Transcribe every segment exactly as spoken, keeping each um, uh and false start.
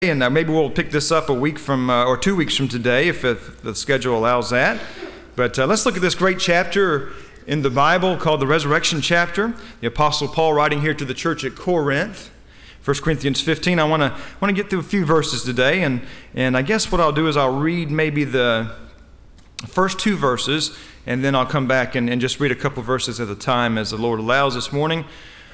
And uh, maybe we'll pick this up a week from, uh, or two weeks from today, if, if the schedule allows that. But uh, let's look at this great chapter in the Bible called the Resurrection chapter. The Apostle Paul writing here to the church at Corinth, First Corinthians fifteen. I want to want to get through a few verses today, and and I guess what I'll do is I'll read maybe the first two verses, and then I'll come back and, and just read a couple verses at a time as the Lord allows this morning.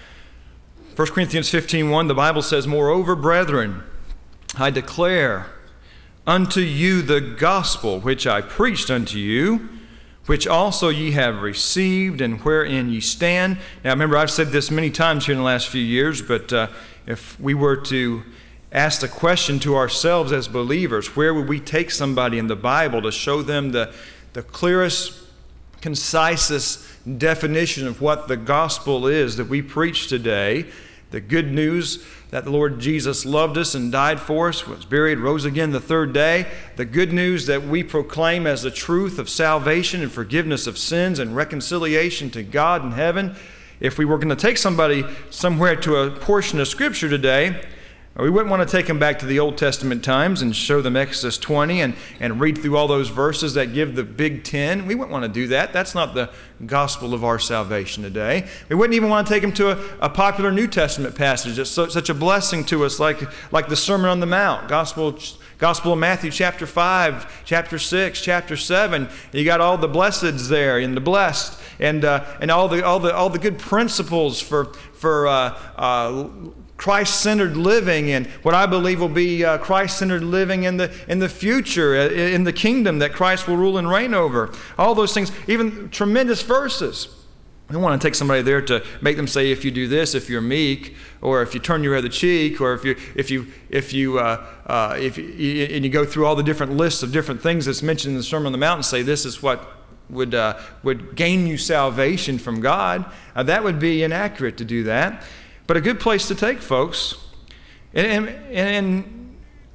First Corinthians fifteen one, the Bible says, "Moreover, brethren, I declare unto you the gospel which I preached unto you, which also ye have received, and wherein ye stand." Now, remember, I've said this many times here in the last few years, but uh, if we were to ask the question to ourselves as believers, where would we take somebody in the Bible to show them the, the clearest, concisest definition of what the gospel is that we preach today? The good news that the Lord Jesus loved us and died for us, was buried, rose again the third day. The good news that we proclaim as the truth of salvation and forgiveness of sins and reconciliation to God in heaven. If we were going to take somebody somewhere to a portion of Scripture today, we wouldn't want to take them back to the Old Testament times and show them Exodus twenty and, and read through all those verses that give the Big Ten. We wouldn't want to do that. That's not the gospel of our salvation today. We wouldn't even want to take them to a, a popular New Testament passage that's so, such a blessing to us, like, like the Sermon on the Mount, Gospel, Gospel of Matthew chapter five, chapter six, chapter seven. You got all the blesseds there and the blessed and uh, and all the all the all the good principles for for uh, uh, Christ-centered living, and what I believe will be uh, Christ-centered living in the in the future, in the kingdom that Christ will rule and reign over. All those things, even tremendous verses. We don't want to take somebody there to make them say, if you do this, if you're meek, or if you turn your other cheek, or if you if you if you uh, uh, if you, and you go through all the different lists of different things that's mentioned in the Sermon on the Mount and say this is what would uh, would gain you salvation from God. Uh, that would be inaccurate to do that. But a good place to take folks, and, and, and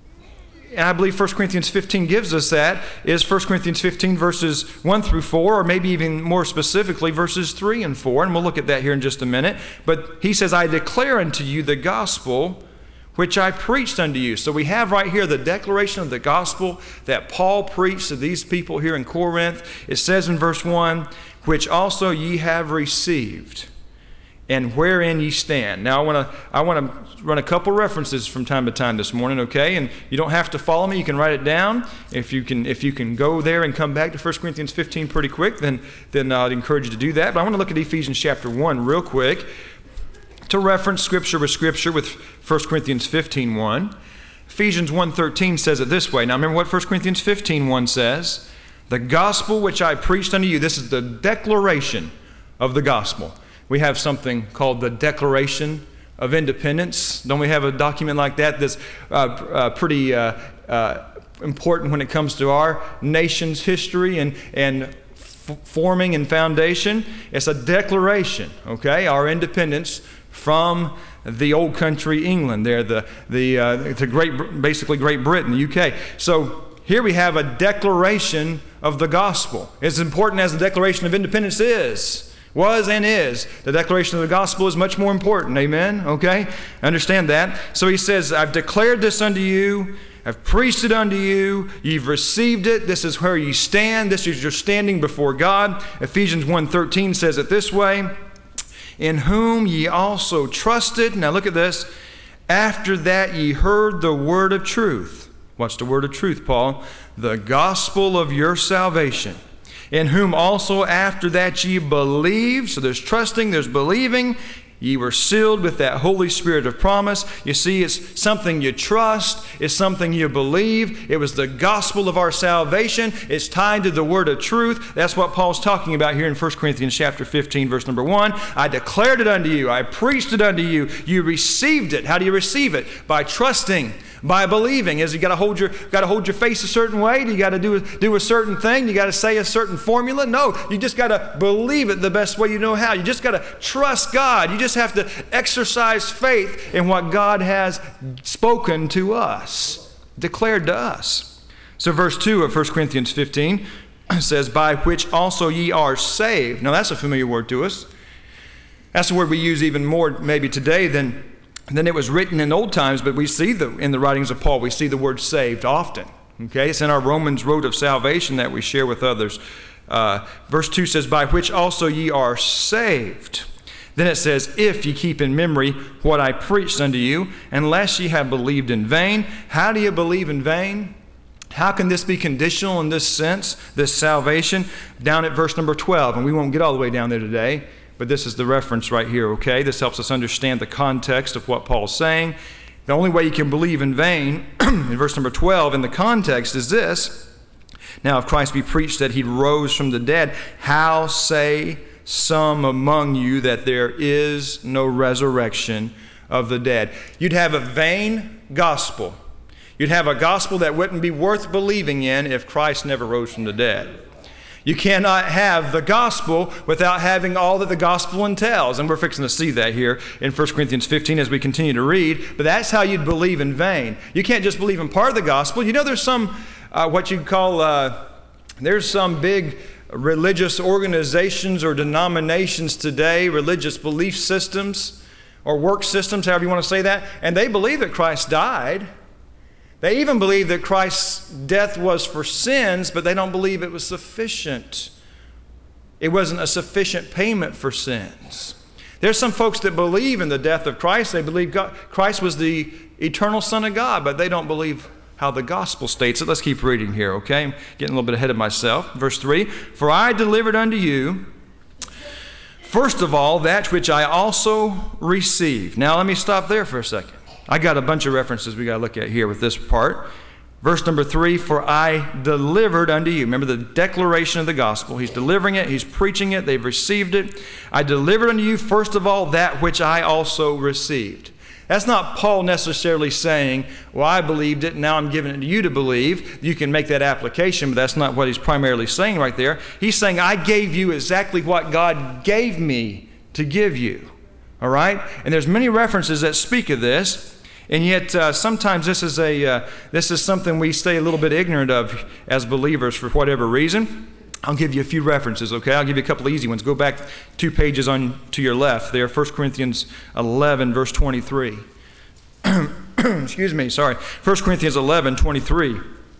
I believe First Corinthians fifteen gives us that, is First Corinthians fifteen verses one through four, or maybe even more specifically verses three and four, and we'll look at that here in just a minute. But he says, "I declare unto you the gospel which I preached unto you." So we have right here the declaration of the gospel that Paul preached to these people here in Corinth. It says in verse one, "Which also ye have received, and wherein ye stand." Now I want to I want to run a couple references from time to time this morning, okay? And you don't have to follow me; you can write it down. If you can, if you can go there and come back to First Corinthians fifteen pretty quick, then then I'd encourage you to do that. But I want to look at Ephesians chapter one real quick to reference Scripture with Scripture with First Corinthians fifteen one. Ephesians one thirteen says it this way. Now remember what First Corinthians fifteen one says: "The gospel which I preached unto you." This is the declaration of the gospel. We have something called the Declaration of Independence. Don't we have a document like that that's uh, uh, pretty uh, uh, important when it comes to our nation's history and, and f- forming and foundation? It's a declaration, okay? Our independence from the old country England there, the, the, uh, the great, basically Great Britain, the U K. So here we have a declaration of the gospel. As important as the Declaration of Independence is, was and is, the declaration of the gospel is much more important. Amen? Okay? Understand that. So he says, "I've declared this unto you. I've preached it unto you. You've received it. This is where you stand. This is your standing before God." Ephesians one thirteen says it this way: "In whom ye also trusted." Now look at this. "After that ye heard the word of truth." What's the word of truth, Paul? "The gospel of your salvation. In whom also after that ye believed." So there's trusting, there's believing. "Ye were sealed with that Holy Spirit of promise." You see, it's something you trust. It's something you believe. It was the gospel of our salvation. It's tied to the word of truth. That's what Paul's talking about here in First Corinthians chapter fifteen, verse number one. "I declared it unto you. I preached it unto you. You received it." How do you receive it? By trusting, by believing. Is you got to hold your got to hold your face a certain way? Do you got to do do a certain thing? You got to say a certain formula? No, you just got to believe it the best way you know how. You just got to trust God. You just have to exercise faith in what God has spoken to us, declared to us. So verse two of First Corinthians fifteen says, "By which also ye are saved." Now that's a familiar word to us. That's the word we use even more maybe today than And then it was written in old times, but we see the in the writings of Paul, we see the word saved often. Okay, it's in our Romans road of salvation that we share with others. Uh, verse two says, by which also ye are saved. Then it says, if ye keep in memory what I preached unto you, unless ye have believed in vain. How do you believe in vain? How can this be conditional in this sense, this salvation? Down at verse number twelve, and we won't get all the way down there today, but this is the reference right here, okay? This helps us understand the context of what Paul's saying. The only way you can believe in vain, in verse number twelve, in the context is this. Now, if Christ be preached that he rose from the dead, how say some among you that there is no resurrection of the dead? You'd have a vain gospel. You'd have a gospel that wouldn't be worth believing in if Christ never rose from the dead. You cannot have the gospel without having all that the gospel entails. And we're fixing to see that here in First Corinthians fifteen as we continue to read. But that's how you'd believe in vain. You can't just believe in part of the gospel. You know, there's some, uh, what you'd call, uh, there's some big religious organizations or denominations today, religious belief systems or work systems, however you want to say that, and they believe that Christ died. They even believe that Christ's death was for sins, but they don't believe it was sufficient. It wasn't a sufficient payment for sins. There's some folks that believe in the death of Christ. They believe God, Christ was the eternal Son of God, but they don't believe how the gospel states it. Let's keep reading here, okay? I'm getting a little bit ahead of myself. Verse three, for I delivered unto you, first of all, that which I also received. Now let me stop there for a second. I got a bunch of references we got to look at here with this part. Verse number three, for I delivered unto you. Remember the declaration of the gospel. He's delivering it. He's preaching it. They've received it. I delivered unto you, first of all, that which I also received. That's not Paul necessarily saying, well, I believed it, and now I'm giving it to you to believe. You can make that application, but that's not what he's primarily saying right there. He's saying, I gave you exactly what God gave me to give you. All right? And there's many references that speak of this, and yet uh, sometimes this is a uh, this is something we stay a little bit ignorant of as believers for whatever reason. I'll give you a few references, okay? I'll give you a couple of easy ones. Go back two pages on to your left there, First Corinthians eleven, verse twenty-three. Excuse me, sorry. First Corinthians eleven, twenty-three.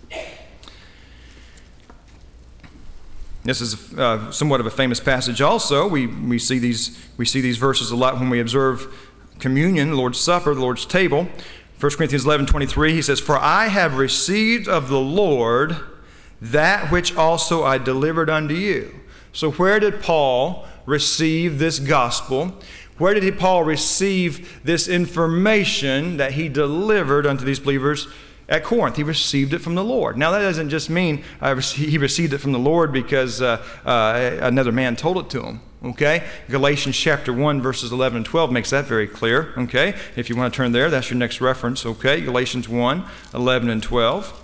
This is uh, somewhat of a famous passage also. We we see these we see these verses a lot when we observe communion, the Lord's Supper, the Lord's table. First Corinthians eleven, twenty-three, he says, for I have received of the Lord that which also I delivered unto you. So where did Paul receive this gospel? Where did Paul receive this information that he delivered unto these believers at Corinth? He received it from the Lord. Now that doesn't just mean uh, he received it from the Lord because uh, uh, another man told it to him. Okay? Galatians chapter one, verses eleven and twelve makes that very clear. Okay? If you want to turn there, that's your next reference. Okay? Galatians one, eleven and twelve.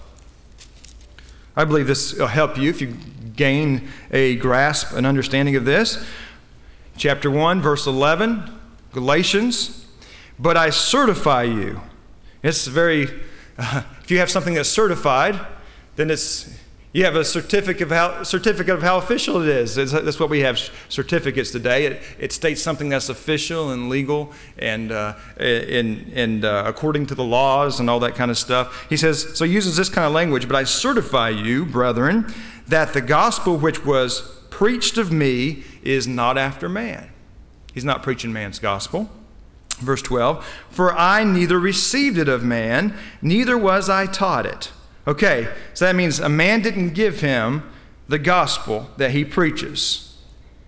I believe this will help you if you gain a grasp, an understanding of this. Chapter one, verse eleven, Galatians. But I certify you. It's very, uh, if you have something that's certified, then it's, you have a certificate of how, certificate of how official it is. It's, that's what we have certificates today. It, it states something that's official and legal and uh, and, and uh, according to the laws and all that kind of stuff. He says, so he uses this kind of language, but I certify you, brethren, that the gospel which was preached of me is not after man. He's not preaching man's gospel. Verse twelve, for I neither received it of man, neither was I taught it. Okay, so that means a man didn't give him the gospel that he preaches.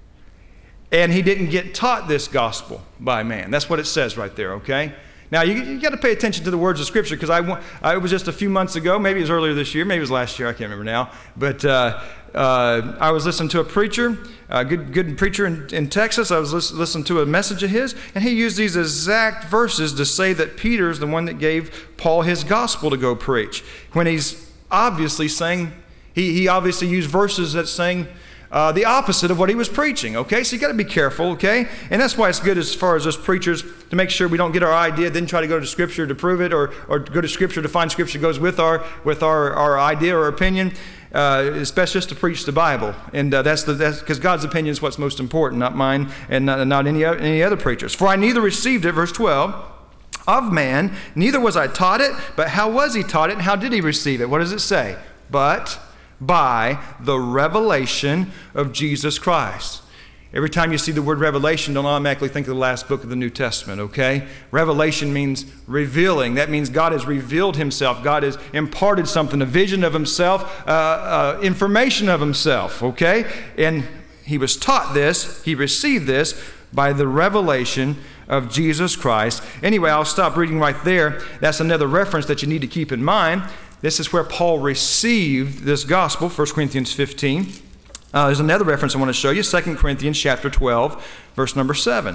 And he didn't get taught this gospel by man. That's what it says right there, okay? Now, you, you got to pay attention to the words of Scripture because I, I was just a few months ago, maybe it was earlier this year, maybe it was last year, I can't remember now. But uh, uh, I was listening to a preacher, a good, good preacher in, in Texas. I was listen, listening to a message of his, and he used these exact verses to say that Peter's the one that gave Paul his gospel to go preach. When he's obviously saying, he, he obviously used verses that's saying, Uh, the opposite of what he was preaching, okay? So you got to be careful, okay? And that's why it's good as far as us preachers to make sure we don't get our idea, then try to go to Scripture to prove it, or or go to Scripture to find Scripture goes with our with our, our idea or opinion. Uh, it's best just to preach the Bible, and uh, that's the that's because God's opinion is what's most important, not mine, and not, not any any other preachers. For I neither received it, verse twelve, of man, neither was I taught it, but how was he taught it, and how did he receive it? What does it say? But by the revelation of Jesus Christ. Every time you see the word revelation, don't automatically think of the last book of the New Testament, okay? Revelation means revealing. That means God has revealed himself. God has imparted something, a vision of himself, uh, uh, information of himself, okay? And he was taught this, he received this by the revelation of Jesus Christ. Anyway, I'll stop reading right there. That's another reference that you need to keep in mind. This is where Paul received this gospel, First Corinthians fifteen. Uh, there's another reference I want to show you, Second Corinthians chapter twelve, verse number seven.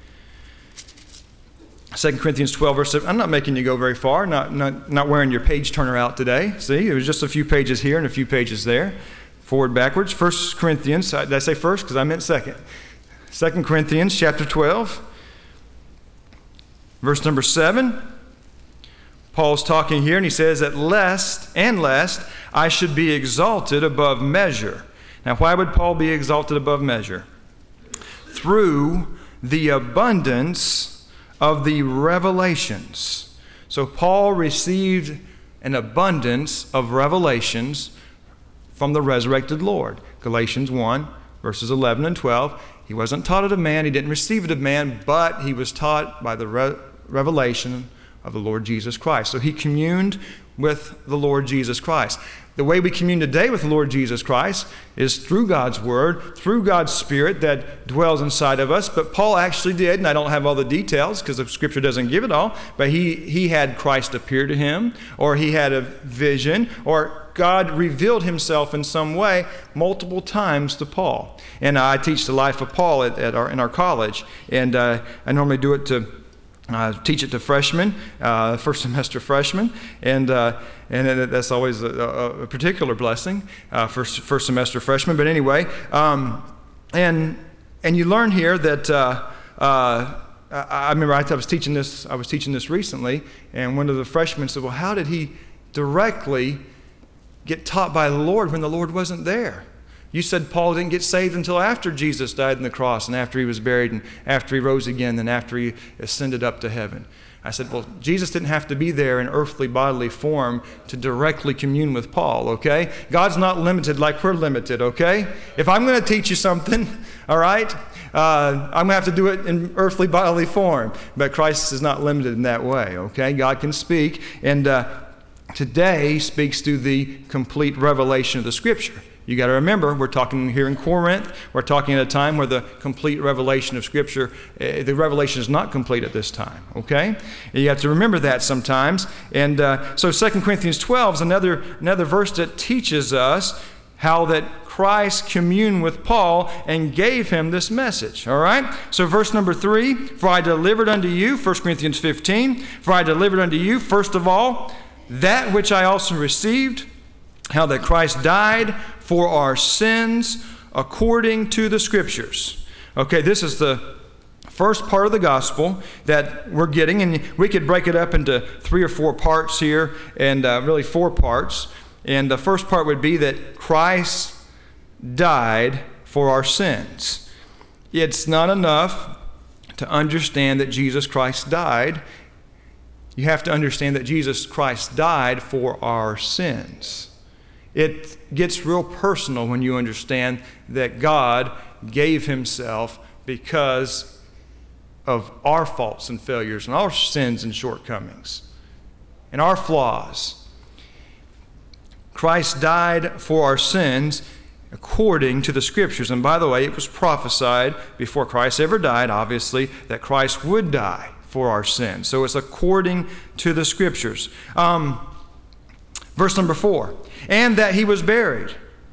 Second Corinthians twelve, verse seven. I'm not making you go very far, not, not, not wearing your page turner out today. See, it was just a few pages here and a few pages there, forward, backwards. First Corinthians, did I say first? Because I meant second. Second Corinthians chapter twelve, verse number seven. Paul's talking here, and he says that lest, and lest, I should be exalted above measure. Now, why would Paul be exalted above measure? Through the abundance of the revelations. So Paul received an abundance of revelations from the resurrected Lord. Galatians one, verses eleven and twelve. He wasn't taught it of man, he didn't receive it of man, but he was taught by the re- revelation of the Lord Jesus Christ. So he communed with the Lord Jesus Christ. The way we commune today with the Lord Jesus Christ is through God's Word, through God's Spirit that dwells inside of us. But Paul actually did, and I don't have all the details because the Scripture doesn't give it all, but he, he had Christ appear to him, or he had a vision, or God revealed himself in some way multiple times to Paul. And I teach the life of Paul at, at our, in our college, and uh, I normally do it to Uh, teach it to freshmen, uh, first semester freshmen, and uh, and that's always a, a particular blessing uh, for first semester freshmen. But anyway, um, and and you learn here that uh, uh, I remember I was teaching this. I was teaching this recently, and one of the freshmen said, "Well, how did he directly get taught by the Lord when the Lord wasn't there? You said Paul didn't get saved until after Jesus died on the cross and after he was buried and after he rose again and after he ascended up to heaven." I said, well, Jesus didn't have to be there in earthly bodily form to directly commune with Paul, okay? God's not limited like we're limited, okay? If I'm going to teach you something, all right, uh, I'm going to have to do it in earthly bodily form. But Christ is not limited in that way, okay? God can speak, and uh, today speaks through the complete revelation of the Scripture. You got to remember, we're talking here in Corinth. We're talking at a time where the complete revelation of Scripture, uh, the revelation is not complete at this time, okay? You have to remember that sometimes. And uh, so Second Corinthians twelve is another, another verse that teaches us how that Christ communed with Paul and gave him this message, all right? So verse number three, for I delivered unto you, First Corinthians fifteen, for I delivered unto you, first of all, that which I also received, how that Christ died for our sins according to the Scriptures. Okay, this is the first part of the gospel that we're getting, and we could break it up into three or four parts here, and uh, really four parts. And the first part would be that Christ died for our sins. It's not enough to understand that Jesus Christ died. You have to understand that Jesus Christ died for our sins. It gets real personal when you understand that God gave himself because of our faults and failures and our sins and shortcomings and our flaws. Christ died for our sins according to the Scriptures. And by the way, it was prophesied before Christ ever died, obviously, that Christ would die for our sins. So it's according to the Scriptures. Um, verse number four. And that he was buried.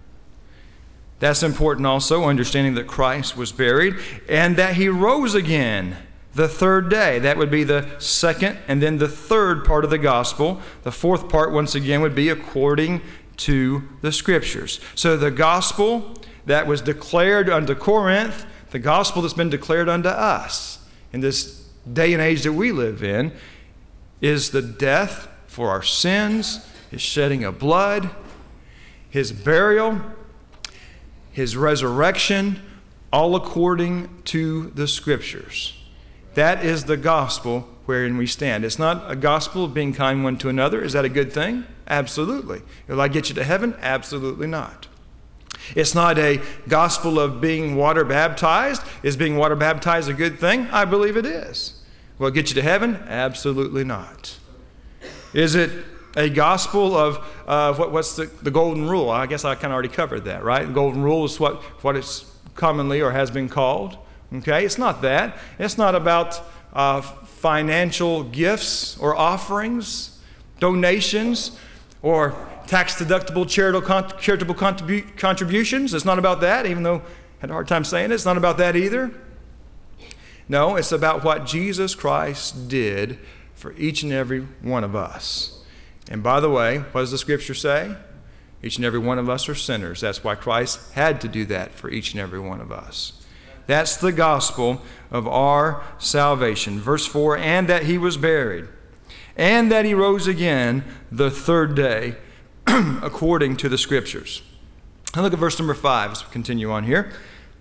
That's important also, understanding that Christ was buried, and that he rose again the third day. That would be the second and then the third part of the gospel. The fourth part, once again, would be according to the Scriptures. So the gospel that was declared unto Corinth, the gospel that's been declared unto us in this day and age that we live in, is the death for our sins, his shedding of blood, his burial, his resurrection, all according to the Scriptures. That is the gospel wherein we stand. It's not a gospel of being kind one to another. Is that a good thing? Absolutely. Will I get you to heaven? Absolutely not. It's not a gospel of being water baptized. Is being water baptized a good thing? I believe it is. Will it get you to heaven? Absolutely not. Is it a gospel of uh, what, what's the, the golden rule? I guess I kind of already covered that, right? The golden rule is what, what it's commonly or has been called. Okay, it's not that. It's not about uh, financial gifts or offerings, donations, or tax-deductible charitable, con- charitable contribu- contributions. It's not about that, even though I had a hard time saying it. It's not about that either. No, it's about what Jesus Christ did for each and every one of us. And by the way, what does the Scripture say? Each and every one of us are sinners. That's why Christ had to do that for each and every one of us. That's the gospel of our salvation. Verse four, and that he was buried, and that he rose again the third day, according to the Scriptures. Now look at verse number five as we continue on here.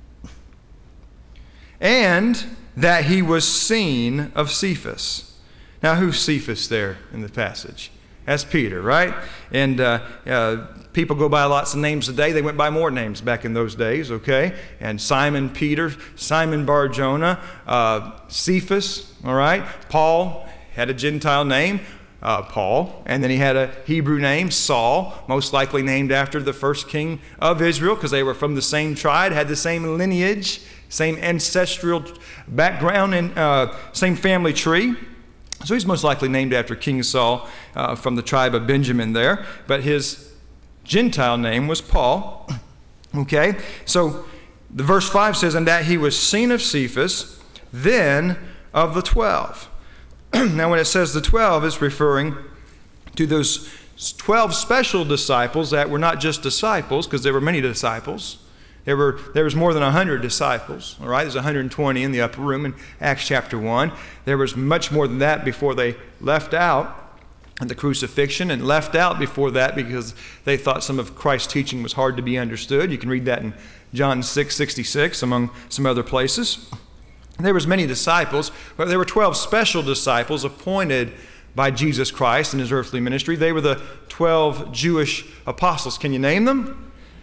And that he was seen of Cephas. Now who's Cephas there in the passage? That's Peter, right? And uh, uh, people go by lots of names today. They went by more names back in those days, okay? And Simon Peter, Simon Bar-Jonah, uh, Cephas, all right? Paul had a Gentile name, uh, Paul. And then he had a Hebrew name, Saul, most likely named after the first king of Israel because they were from the same tribe, had the same lineage, same ancestral background, and uh, same family tree. So he's most likely named after King Saul uh, from the tribe of Benjamin there. But his Gentile name was Paul. Okay, so the verse five says, and that he was seen of Cephas, then of the twelve. Now when it says the twelve, it's referring to those twelve special disciples that were not just disciples, because there were many disciples. There were there was more than one hundred disciples, all right? There's one hundred twenty in the upper room in Acts chapter one. There was much more than that before they left out at the crucifixion, and left out before that because they thought some of Christ's teaching was hard to be understood. You can read that in John six sixty-six, among some other places. There was many disciples, but there were twelve special disciples appointed by Jesus Christ in his earthly ministry. They were the twelve Jewish apostles. Can you name them?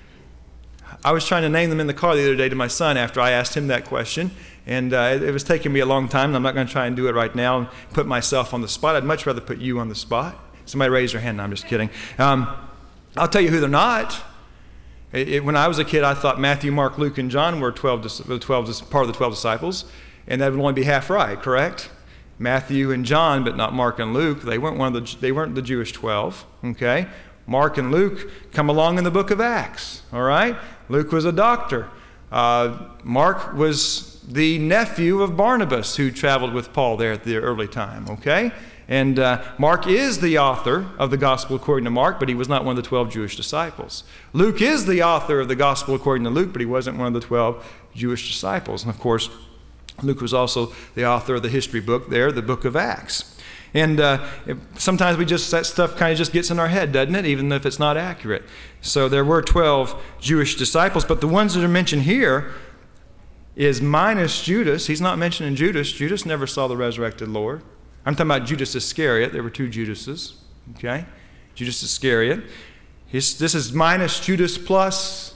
I was trying to name them in the car the other day to my son after I asked him that question, and uh, it, it was taking me a long time, and I'm not going to try and do it right now and put myself on the spot. I'd much rather put you on the spot. Somebody raise their hand. No, I'm just kidding. Um, I'll tell you who they're not. It, it, when I was a kid, I thought Matthew, Mark, Luke, and John were twelve, twelve, part of the twelve disciples, and that would only be half right, correct? Matthew and John, but not Mark and Luke. They weren't one of the. They weren't the Jewish twelve. Okay. Mark and Luke come along in the book of Acts, all right? Luke was a doctor. Uh, Mark was the nephew of Barnabas who traveled with Paul there at the early time, okay? And uh, Mark is the author of the Gospel according to Mark, but he was not one of the twelve Jewish disciples. Luke is the author of the Gospel according to Luke, but he wasn't one of the twelve Jewish disciples. And of course, Luke was also the author of the history book there, the book of Acts. And uh, sometimes we just, that stuff kind of just gets in our head, doesn't it? Even if it's not accurate. So there were twelve Jewish disciples, but the ones that are mentioned here is minus Judas. He's not mentioning Judas. Judas never saw the resurrected Lord. I'm talking about Judas Iscariot. There were two Judases, okay? Judas Iscariot. His, this is minus Judas plus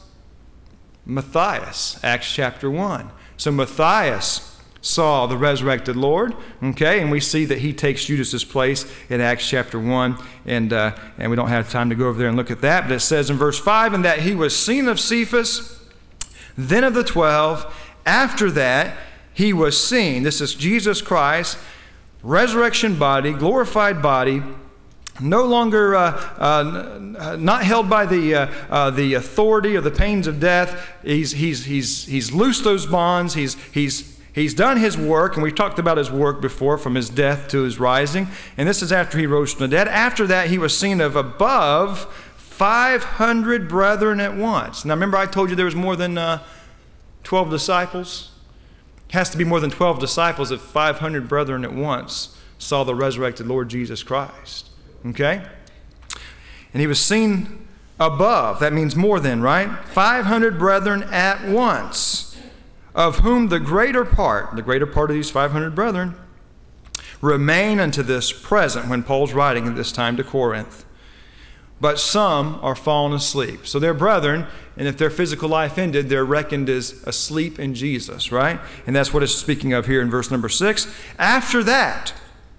Matthias, Acts chapter one. So Matthias saw the resurrected Lord, okay, and we see that he takes Judas's place in Acts chapter one, and uh, and we don't have time to go over there and look at that, but it says in verse five, and that he was seen of Cephas, then of the twelve. After that, he was seen. This is Jesus Christ, resurrection body, glorified body, no longer uh, uh, not held by the uh, uh, the authority or the pains of death. He's he's he's he's loosed those bonds. He's he's He's done his work, and we've talked about his work before, from his death to his rising. And this is after he rose from the dead. After that, he was seen of above five hundred brethren at once. Now, remember I told you there was more than uh, twelve disciples? It has to be more than twelve disciples if five hundred brethren at once saw the resurrected Lord Jesus Christ. Okay? And he was seen above. That means more than, right? five hundred brethren at once, of whom the greater part, the greater part of these five hundred brethren, remain unto this present, when Paul's writing at this time to Corinth. But some are fallen asleep. So they're brethren, and if their physical life ended, they're reckoned as asleep in Jesus, right? And that's what it's speaking of here in verse number six. After that,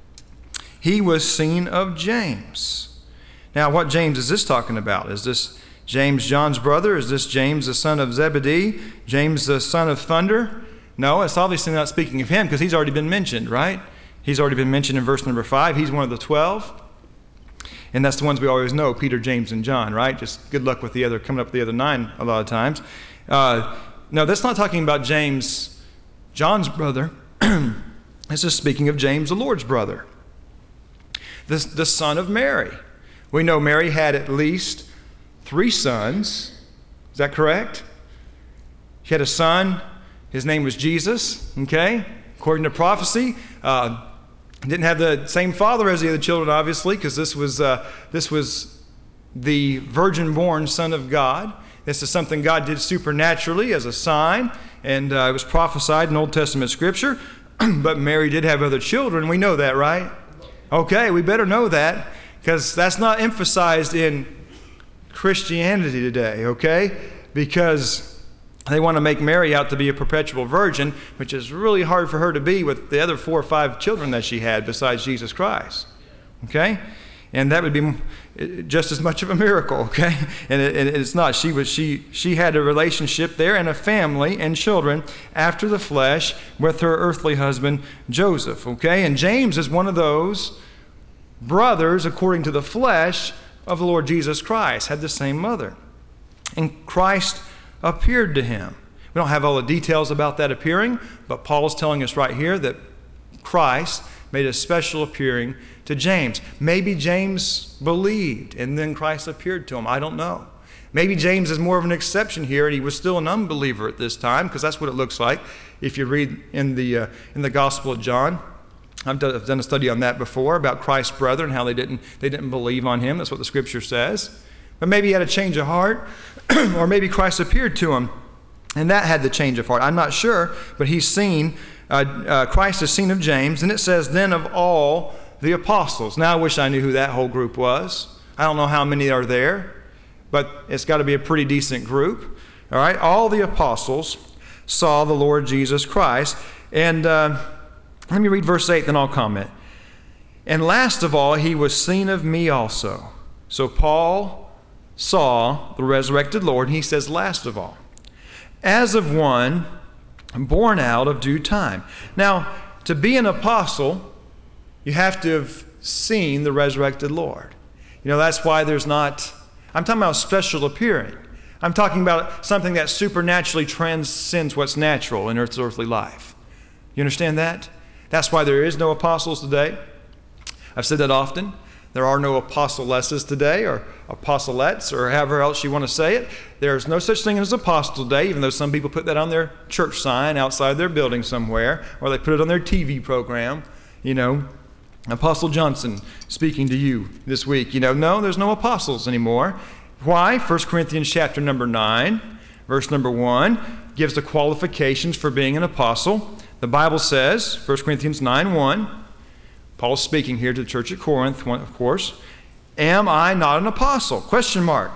he was seen of James. Now, what James is this talking about? Is this James, John's brother? Is this James, the son of Zebedee? James, the son of thunder? No, it's obviously not speaking of him because he's already been mentioned, right? He's already been mentioned in verse number five. He's one of the twelve. And that's the ones we always know, Peter, James, and John, right? Just good luck with the other, coming up with the other nine a lot of times. Uh, no, that's not talking about James, John's brother. This is speaking of James, the Lord's brother, the, the son of Mary. We know Mary had at least three sons. Is that correct? She had a son. His name was Jesus, okay? According to prophecy. Uh, Didn't have the same father as the other children, obviously, because this was uh, this was the virgin-born Son of God. This is something God did supernaturally as a sign, and uh, it was prophesied in Old Testament Scripture. But Mary did have other children. We know that, right? Okay, we better know that, because that's not emphasized in Christianity today, okay? Because they want to make Mary out to be a perpetual virgin, which is really hard for her to be with the other four or five children that she had besides Jesus Christ. Okay? And that would be just as much of a miracle, okay? And, it, and it's not. She was she she had a relationship there and a family and children after the flesh with her earthly husband Joseph, okay? And James is one of those brothers, according to the flesh, of the Lord Jesus Christ, had the same mother. And Christ appeared to him. We don't have all the details about that appearing, but Paul's telling us right here that Christ made a special appearing to James. Maybe James believed and then Christ appeared to him. I don't know. Maybe James is more of an exception here, and he was still an unbeliever at this time, because that's what it looks like if you read in the uh, in the Gospel of John. I've done, I've done a study on that before about Christ's brethren, how they didn't they didn't believe on him. That's what the Scripture says. But maybe he had a change of heart, or maybe Christ appeared to him, and that had the change of heart. I'm not sure, but he's seen, uh, uh, Christ is seen of James, and it says, then of all the apostles. Now, I wish I knew who that whole group was. I don't know how many are there, but it's got to be a pretty decent group. All right, all the apostles saw the Lord Jesus Christ. And uh, let me read verse eight, then I'll comment. And last of all, he was seen of me also. So Paul saw the resurrected Lord, and he says, last of all, as of one born out of due time. Now, to be an apostle, you have to have seen the resurrected Lord. You know, that's why there's not, I'm talking about special appearing. I'm talking about something that supernaturally transcends what's natural in earth's earthly life. You understand that? That's why there is no apostles today. I've said that often. There are no apostolesses today, or apostolettes, or however else you want to say it. There's no such thing as apostle today, even though some people put that on their church sign outside their building somewhere, or they put it on their T V program. You know, Apostle Johnson speaking to you this week. You know, no, there's no apostles anymore. Why? First Corinthians chapter number nine, verse number one, gives the qualifications for being an apostle. The Bible says, First Corinthians nine one, Paul's speaking here to the church at Corinth, of course. Am I not an apostle? Question mark.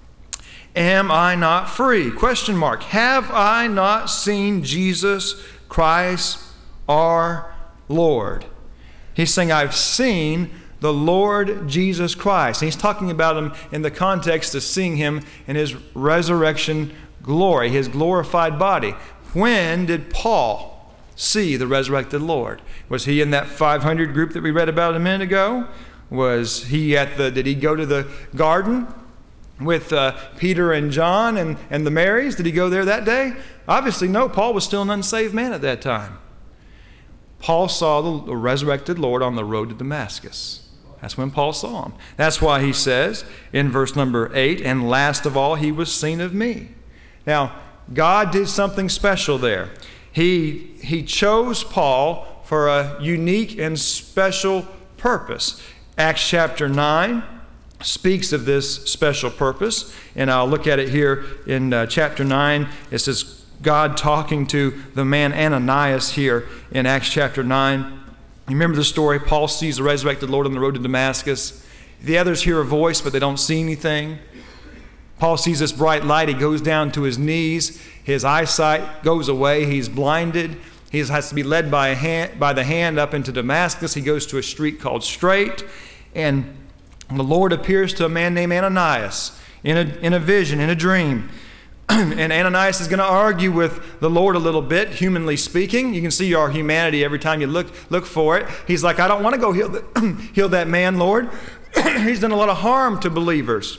Am I not free? Question mark. Have I not seen Jesus Christ our Lord? He's saying, I've seen the Lord Jesus Christ. And he's talking about him in the context of seeing him in his resurrection glory, his glorified body. When did Paul see the resurrected Lord? Was he in that five hundred group that we read about a minute ago? Was he at the, did he go to the garden with uh, Peter and John and, and the Marys? Did he go there that day? Obviously, no. Paul was still an unsaved man at that time. Paul saw the, the resurrected Lord on the road to Damascus. That's when Paul saw him. That's why he says in verse number eight, and last of all, he was seen of me. Now, God did something special there. He, he chose Paul for a unique and special purpose. Acts chapter nine speaks of this special purpose, and I'll look at it here in uh, chapter nine. It says God talking to the man Ananias here in Acts chapter nine. You remember the story? Paul sees the resurrected Lord on the road to Damascus. The others hear a voice, but they don't see anything. Paul sees this bright light. He goes down to his knees. His eyesight goes away. He's blinded. He has to be led by, a hand, by the hand up into Damascus. He goes to a street called Straight, and the Lord appears to a man named Ananias in a, in a vision, in a dream. And Ananias is going to argue with the Lord a little bit, humanly speaking. You can see our humanity every time you look look for it. He's like, I don't want to go heal, the, heal that man, Lord. He's done a lot of harm to believers.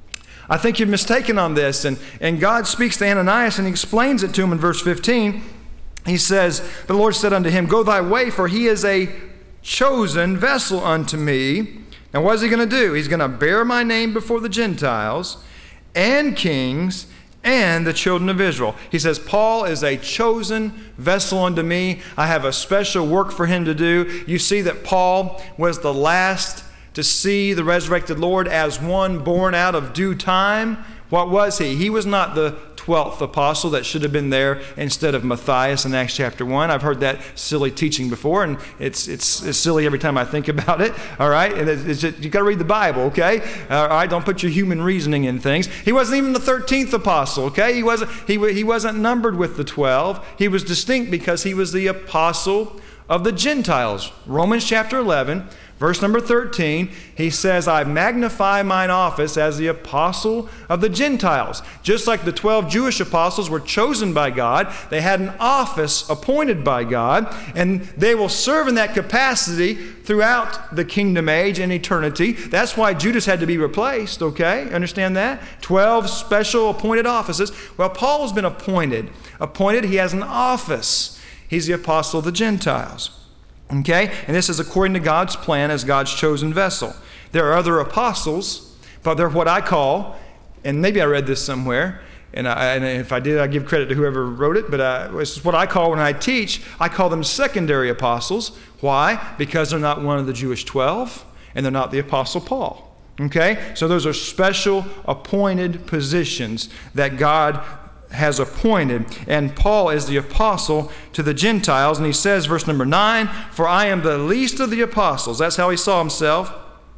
I think you're mistaken on this. And, and God speaks to Ananias and he explains it to him in verse fifteen. He says, the Lord said unto him, go thy way, for he is a chosen vessel unto me. Now what is he going to do? He's going to bear my name before the Gentiles and kings and the children of Israel. He says, Paul is a chosen vessel unto me. I have a special work for him to do. You see that Paul was the last to see the resurrected Lord as one born out of due time. What was he? He was not the twelfth apostle that should have been there instead of Matthias in Acts chapter one. I've heard that silly teaching before, and it's it's, it's silly every time I think about it. All right, and it's, it's just, you got to read the Bible, okay? All right, don't put your human reasoning in things. He wasn't even the thirteenth apostle, okay? He wasn't he he wasn't numbered with the twelve. He was distinct because he was the apostle of the Gentiles. Romans chapter eleven. Verse number thirteen, he says, I magnify mine office as the apostle of the Gentiles. Just like the twelve Jewish apostles were chosen by God, they had an office appointed by God, and they will serve in that capacity throughout the kingdom age and eternity. That's why Judas had to be replaced, okay? Understand that? twelve special appointed offices. Well, Paul's been appointed. Appointed, he has an office. He's the apostle of the Gentiles. Okay? And this is according to God's plan as God's chosen vessel. There are other apostles, but they're what I call, and maybe I read this somewhere, and, I, and if I did, I give credit to whoever wrote it, but I, this is what I call when I teach, I call them secondary apostles. Why? Because they're not one of the Jewish twelve, and they're not the Apostle Paul. Okay? So those are special appointed positions that God has appointed, and Paul is the apostle to the Gentiles, and he says, verse number nine, for I am the least of the apostles. That's how he saw himself.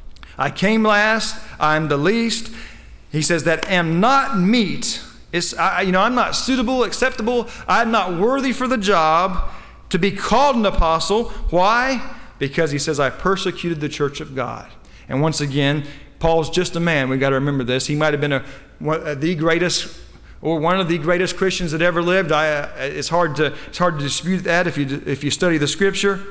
I came last, I am the least. He says that am not meet. It's, I, you know, I'm not suitable, acceptable. I'm not worthy for the job to be called an apostle. Why? Because he says, I persecuted the church of God. And once again, Paul's just a man. We've got to remember this. He might have been a, one, the greatest or one of the greatest Christians that ever lived. I, uh, it's hard to it's hard to dispute that if you if you study the Scripture.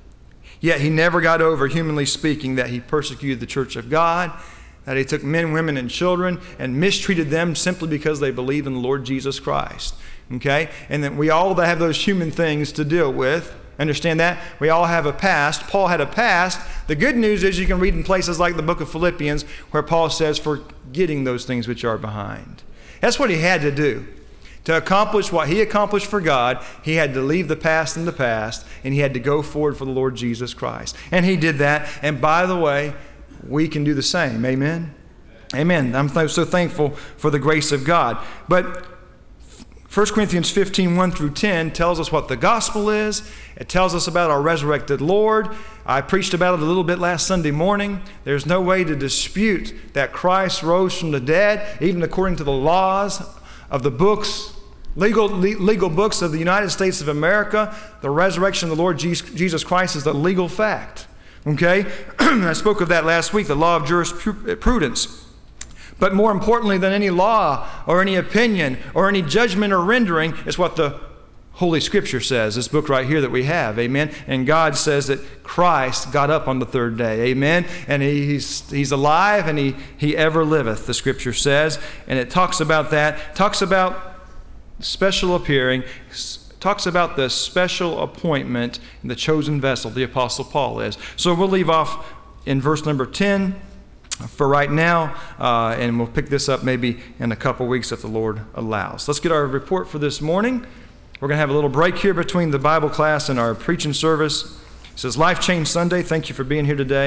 Yet he never got over, humanly speaking, that he persecuted the church of God, that he took men, women, and children and mistreated them simply because they believe in the Lord Jesus Christ. Okay, and that we all have those human things to deal with. Understand that? We all have a past. Paul had a past. The good news is you can read in places like the book of Philippians where Paul says, forgetting those things which are behind. That's what he had to do. To accomplish what he accomplished for God, he had to leave the past in the past, and he had to go forward for the Lord Jesus Christ. And he did that. And by the way, we can do the same. Amen? Amen. I'm th- so thankful for the grace of God. But First Corinthians fifteen, one through ten tells us what the gospel is. It tells us about our resurrected Lord. I preached about it a little bit last Sunday morning. There's no way to dispute that Christ rose from the dead, even according to the laws of the books, legal, legal books of the United States of America. The resurrection of the Lord Jesus Christ is a legal fact. Okay? I spoke of that last week, the law of jurisprudence. But more importantly than any law or any opinion or any judgment or rendering is what the Holy Scripture says, this book right here that we have, amen? And God says that Christ got up on the third day, amen? And he's he's alive and he, he ever liveth, the Scripture says. And it talks about that, talks about special appearing, talks about the special appointment in the chosen vessel, the Apostle Paul is. So we'll leave off in verse number ten. For right now, uh, and we'll pick this up maybe in a couple weeks if the Lord allows. Let's get our report for this morning. We're going to have a little break here between the Bible class and our preaching service. It says, Life Change Sunday. Thank you for being here today.